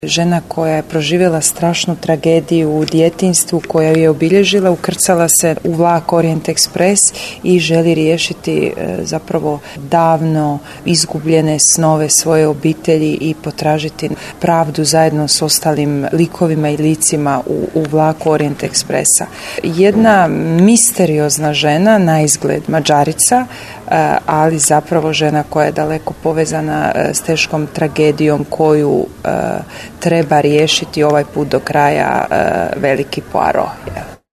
Žena koja je proživjela strašnu tragediju u djetinjstvu, koja je obilježila, ukrcala se u vlak Orient Express i želi riješiti zapravo davno izgubljene snove svoje obitelji i potražiti pravdu zajedno s ostalim likovima i licima u vlaku Orient Expressa. Jedna misteriozna žena, naizgled Mađarica, ali zapravo žena koja je daleko povezana s teškom tragedijom koju treba riješiti ovaj put do kraja veliki Poirot.